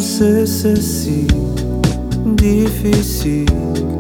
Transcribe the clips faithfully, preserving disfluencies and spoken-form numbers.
sais c'est si difficile.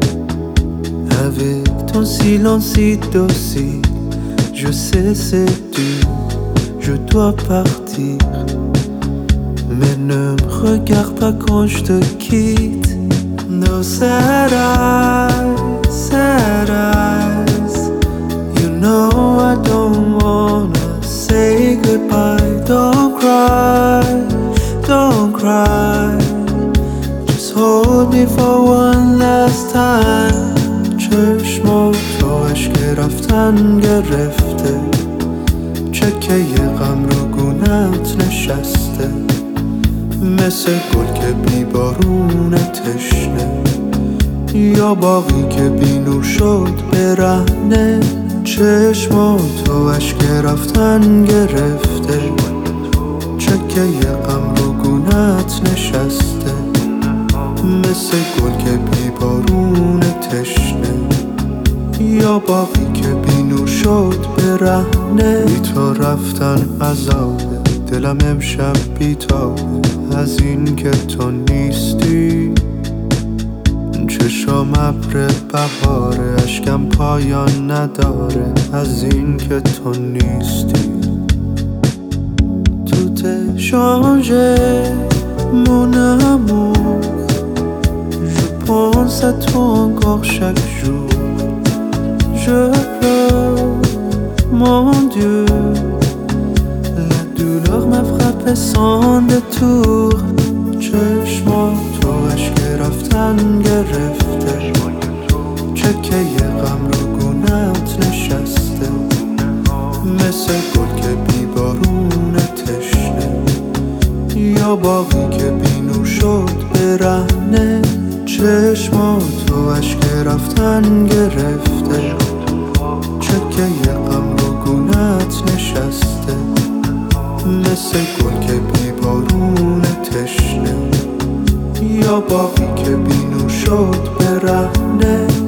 Avec ton silence si docile, je sais c'est dur, je dois partir. Mais ne me regarde pas quand je te quitte. No sad eyes, sad eyes. You know I don't wanna say goodbye. Don't cry, don't cry. Just hold me for one last time. چشمات تو عشق رفتن گرفته، چکه غم رو گونت نشسته. مثل گل که بی بارون تشنه، یا باغی که بی نور شد برهنه. چشمات تو عشق رفتن گرفته، چکه غم رو گونت نشسته. مثل گل که بی بارون تشنه، یا باقی که بی نور شد برهنه. بی تو رفتن عذابه، دلم امشب بیتابه از این که تو نیستی. چشام ابر بهاره، اشکم پایان نداره از این که تو نیستی. Tout est changé mon amour, je pense à toi encore chaque jour. Je pleure, mon Dieu, la douleur m'a frappé sans détour. چشمات تو عشق رفتن گرفته، چکه غم رو گونت نشسته. مثل گل که بی بارون تشنه، یا باغی که بی نور شد برهنه. چشمات تو عشق رفتن گرفته، چکه غم رو گونت نشسته. مثل گل که بی بارون تشنه، یا باغی که بی نور شد برهنه.